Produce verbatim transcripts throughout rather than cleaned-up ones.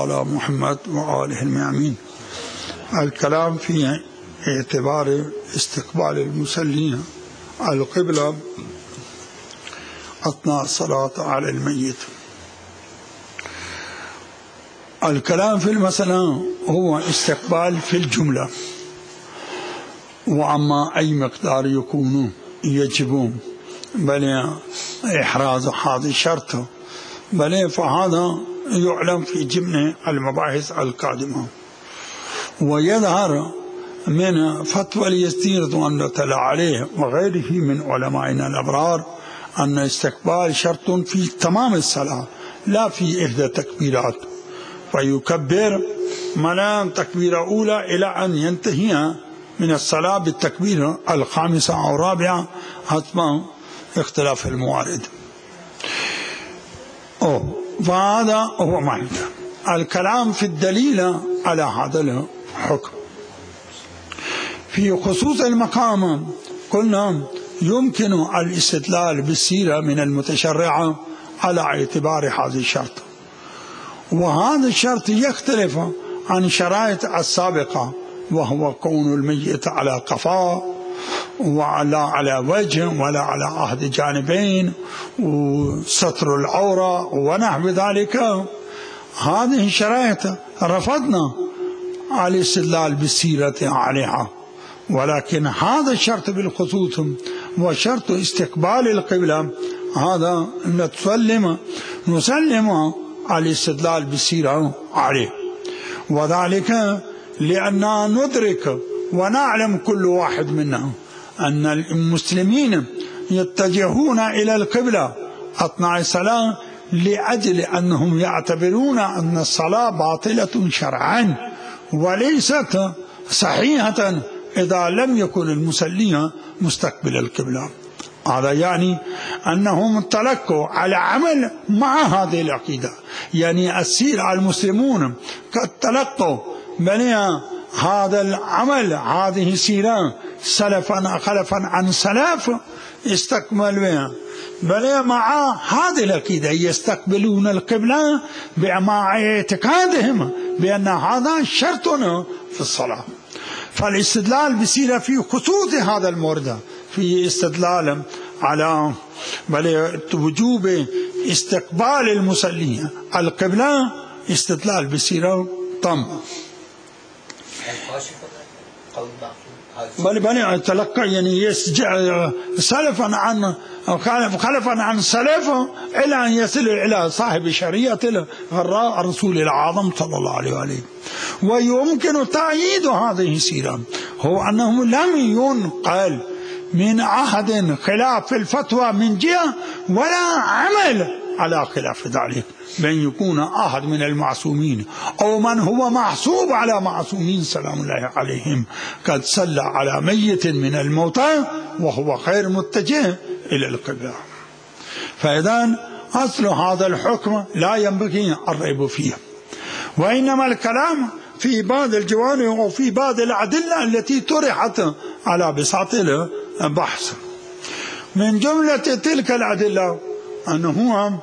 على محمد وآله الميامين. الكلام في اعتبار استقبال المصلين القبلة أثناء الصلاة على الميت. الكلام في المسألة هو استقبال في الجملة، وأما أي مقدار يكون يجب بل إحراز هذا الشرط بل فهذا يعلم في ضمن المباحث القادمة. ويظهر من فتوى اليسير رضوان الله تعالى عليه وغيره من علمائنا الأبرار أن استقبال شرط في تمام الصلاة لا في إحدى تكبيرات، فيكبر من تكبيرة أولى إلى أن ينتهي من الصلاة بالتكبير الخامسة أو الرابعة حسب اختلاف الموارد. أوه. فهذا هو معنى الكلام في الدليل على هذا الحكم. في خصوص المقام قلنا يمكن الاستدلال بالسيرة من المتشرعة على اعتبار هذا الشرط، وهذا الشرط يختلف عن شرائط السابقة، وهو كون الميت على قفاه ولا على وجه ولا على أحد جانبين وستر العورة ونحو ذلك. هذه الشرائط رفضنا الاستدلال بالسيرة عليها، ولكن هذا الشرط بالخصوص وشرط استقبال القبلة هذا نسلم نسلم الاستدلال بالسيرة عليه، وذلك لأننا ندرك ونعلم كل واحد منا أن المسلمين يتجهون إلى القبلة أثناء الصلاة لأجل أنهم يعتبرون أن الصلاة باطلة شرعا وليست صحيحة إذا لم يكن المصلين مستقبل القبلة. هذا يعني أنهم تلقوا على عمل مع هذه العقيدة، يعني السير المسلمون قد تلقوا بني هذا العمل هذه السيرة سلفا خلفا عن سلف استقبل بها، بل مع هذه العقيدة يستقبلون القبلة مع اعتقادهم بأن هذا شرط في الصلاة. فالاستدلال بسيرة في خصوص هذا المورد في استدلال على بل وجوب استقبال المصلين القبلة استدلال بسيرة تام. بل بل تلقى يعني يسجع سلفا عن خلفا عن سلف إلى أن يصل إلى صاحب شريعة الرسول العظيم صلى الله عليه وآله. ويمكن تأييد هذه السيرة هو أنه لم ينقل من أحد خلاف الفتوى من جهة ولا عمل على خلاف ذلك، بأن يكون أحد من المعصومين أو من هو محسوب على معصومين سلام الله عليهم قد صلى على ميت من الموتى وهو غير متجه إلى القبلة. فإذا أصل هذا الحكم لا ينبغي الريب فيه، وإنما الكلام في بعض الجوانب وفي بعض الأدلة التي طرحت على بساط البحث. من جملة تلك الأدلة أنه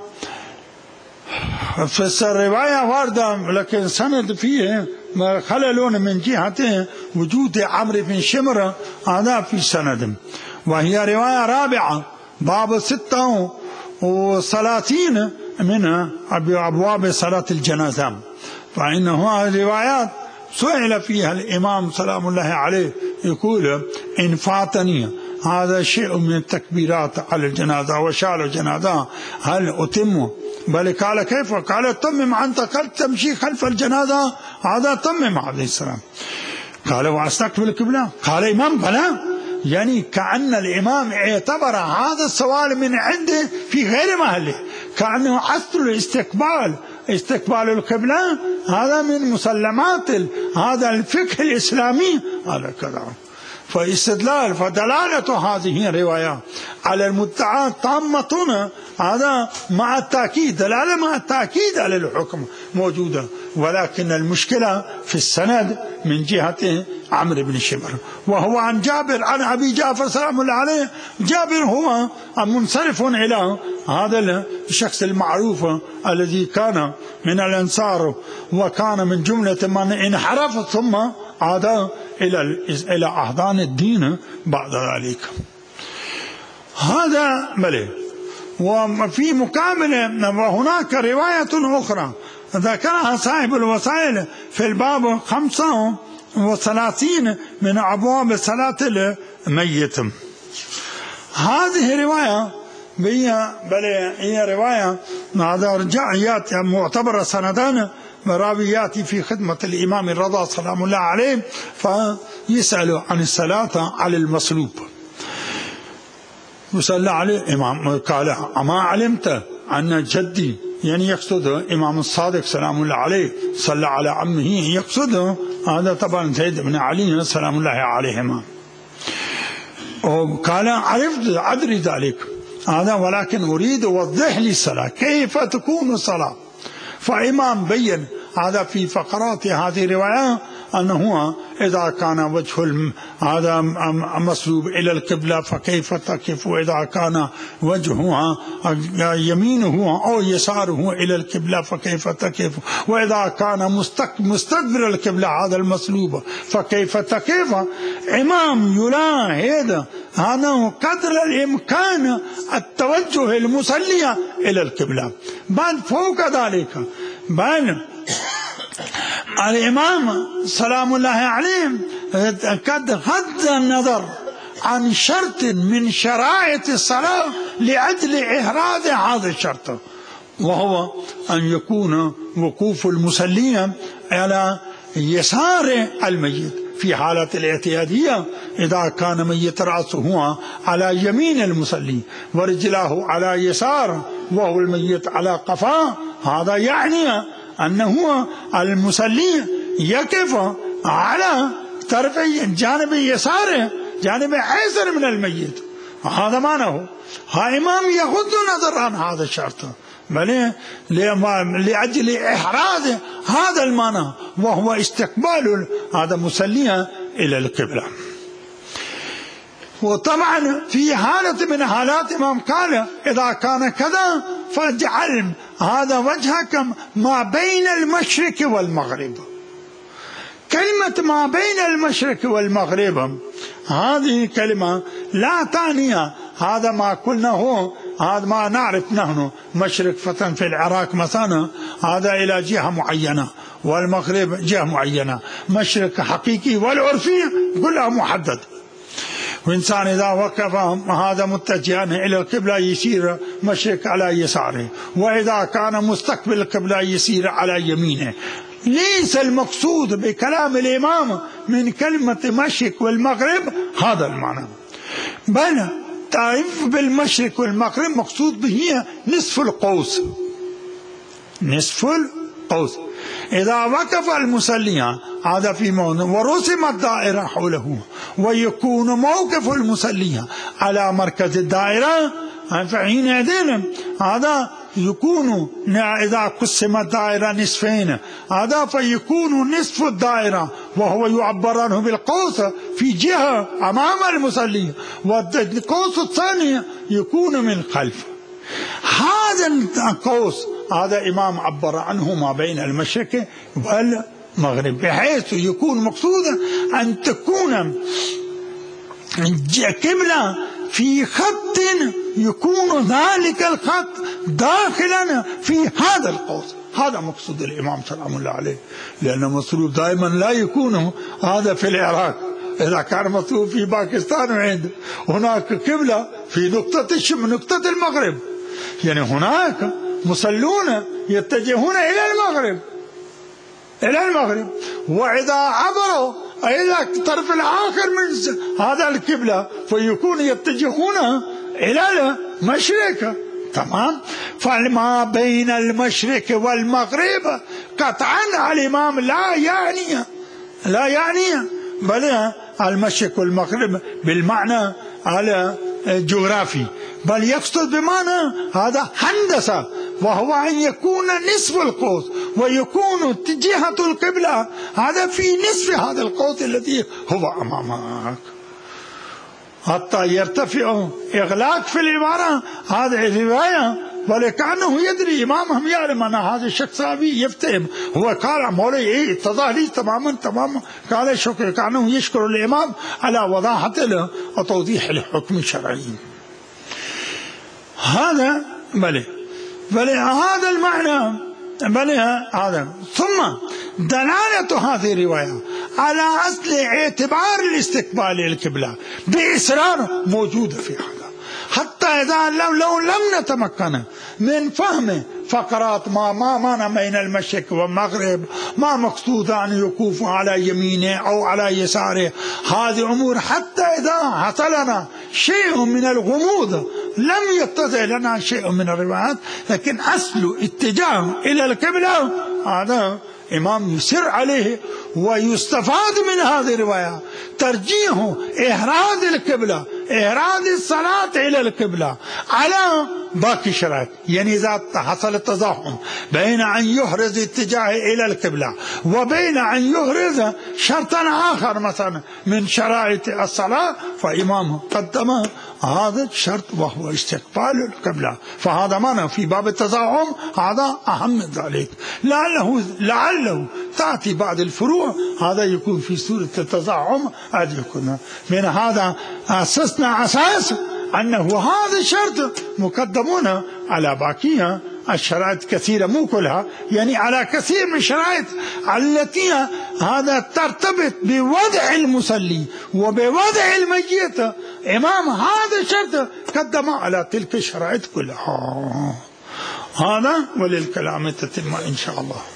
في الرواية واردة لكن سند فيه خلل من جهة وجود عمرو بن شمر هذا في سند، وهي رواية رابعة باب ستة وثلاثين من أبواب صلاة الجنازة. فإنه روايات سئل فيها الإمام سلام الله عليه يقول إن فاتني هذا شيء من التكبيرات على الجنازة وشال الجنازة هل أتم؟ بل قال كيف؟ قال تمم أنت قد تمشي خلف الجنازة هذا تمم عليه السلام. قال واستقبل القبلة؟ قال إمام بلى، يعني كأن الإمام اعتبر هذا السؤال من عنده في غير محله، كأنه أصل الاستقبال استقبال القبلة هذا من مسلمات هذا الفقه الإسلامي هذا كذا. فاستدلال فدلالة هذه الرواية على المدعى تامة هذا مع التأكيد، دلالة مع التأكيد على الحكم موجودة، ولكن المشكلة في السند من جهة عمرو بن شمر. وهو عن جابر عن أبي جعفر سلام الله عليه. جابر هو منصرف إلى هذا الشخص المعروف الذي كان من الأنصار وكان من جملة من انحرف ثم عاد إلى إلى أحضان الدين بعد ذلك. هذا بلى. وفي مكاملة وهناك رواية أخرى ذكرها صاحب الوسائل في الباب خمسة وثلاثين من أبواب صلاة الميت. هذه رواية هي بل هي رواية هذا رجعيات معتبرة سندان راويات في خدمة الإمام الرضا سلام الله عليه، فيسأل عن الصلاة على المصلوب. وصلى عليه إمام قال أما علمت أن جدي، يعني يقصد إمام الصادق سلام الله عليه، صلى على عمه يقصد هذا طبعا زيد بن علي سلام الله عليهما. وقال عرفت أدري ذلك هذا، ولكن أريد أوضح لي الصلاة كيف تكون الصلاة. فإمام بين هذا في فقرات هذه الرواية أنه إذا كان وجه هذا مسلوب إلى القبلة فكيف تقف، وإذا كان وجهها يمينه أو يساره إلى القبلة فكيف تقف، وإذا كان مستقبل القبلة هذا المسلوب فكيف تقف. إمام يلاحظ هذا قدر الإمكان التوجه المصلي إلى القبلة، بل فوق ذلك بل الإمام سلام الله عليه قد غض النظر عن شرط من شرائط الصلاة لأجل إحراز هذا الشرط، وهو أن يكون وقوف المصلي على يسار الميت في حالة الاعتيادية. إذا كان ميت رأسه على يمين المصلي ورجله على يسار وهو الميت على قفاه، هذا يعني أنه المصلي يقف على طرف جانب يساره جانب أيسر من الميت، هذا معناه. ها إمام يغض النظر عن هذا الشرط بل لأجل إحراز هذا المعنى، وهو استقبال هذا المصلي إلى القبلة. وطبعا في حالة من حالات إمام قال إذا كان كذا فاجعل هذا وجهك ما بين المشرق والمغرب. كلمة ما بين المشرق والمغرب هذه كلمة لا تعني هذا ما قلنا هو هذا ما نعرف نحن مشرق فتن في العراق مثلا هذا إلى جهة معينة، والمغرب جهة معينة، مشرق حقيقي والعرفي كلها محدد. وإنسان إذا وقف هذا متجها إلى القبلة يسير مشرق على يساره، وإذا كان مستقبل القبلة يسير على يمينه. ليس المقصود بكلام الإمام من كلمة مشرق والمغرب هذا المعنى، بل تعرف بالمشرق والمغرب مقصود به نصف القوس. نصف القوس إذا وقف المصلي هذا في موضع ورسمت دائرة حوله ويكون موقف المصلي على مركز الدائرة، فحينئذ هذا يكون إذا قسمت الدائرة نصفين هذا فيكون نصف الدائرة وهو يعبر عنه بالقوس في جهة أمام المصلي، والقوس الثاني يكون من خلف. هذا القوس هذا إمام عبر عنه ما بين المشرق والمغرب، بحيث يكون مقصودا أن تكون قبلة في خط يكون ذلك الخط داخلا في هذا القوس. هذا مقصود الإمام سلام الله عليه، لأن مطلوب دائما لا يكون هذا في العراق، إذا كان مطلوب في باكستان وعند هناك قبلة في نقطة الشم نقطة المغرب، يعني هناك مصلون يتجهون إلى المغرب إلى المغرب، وإذا عبروا إلى الطرف الآخر من هذا القبلة فيكون يتجهون إلى المشرق. تمام. فما بين المشرق والمغرب قطعا الإمام لا يعني لا يعني بل المشرق والمغرب بالمعنى على جغرافي، بل يقصد بمعنى هذا هندسة وهو أن يكون نصف القوس ويكون جهة القبلة هذا في نصف هذا القوس الذي هو أمامك، حتى يرتفع إغلاق في العبارة. هذه الرواية ولكأنه يدري إمامهم يعلم أن هذا الشخص أبي يفتهم. هو قال مولاي إيه اتضح لي تماما تماما. قال شكر كأنه يشكر الإمام على وضاحة له وتوضيح الحكم الشرعي. هذا بلى بلى هذا المعنى بلى هذا. ثم دلالة هذه الرواية على أصل اعتبار الاستقبال للقبلة بإصرار موجودة في هذا، حتى إذا لو, لو لم نتمكن من فهم فقرات ما ما معنى بين المشرق والمغرب، ما مقصود أن يكوف على يمينه أو على يساره، هذه أمور حتى إذا حصل لنا شيء من الغموض لم يتضح لنا شيء من الروايات، لكن أصل اتجاه إلى القبلة هذا إمام يسر عليه. ويستفاد من هذه الرواية ترجيح إهراد القبلة إهراد الصلاة إلى القبلة على باقي الشرائط. يعني إذا حصل التزاحم بين أن يحرز اتجاه إلى القبلة وبين أن يحرز شرطا آخر مثلا من شرائط الصلاة، فإمامه قدم هذا الشرط وهو استقبال القبلة. فهذا معنى في باب التزاحم هذا أهم من ذلك. لعله لعله تأتي بعد الفروع هذا يكون في سورة التزاحم هذا يكون من هذا أسسنا أساس أنه هذا الشرط مقدمون على باقيها الشرائط كثيرة مو كلها، يعني على كثير من الشرائط التي هذا ترتبط بوضع المصلي وبوضع الميت. إمام هذا الشرط قدم على تلك الشرائط كلها. هذا وللكلام تتم إن شاء الله.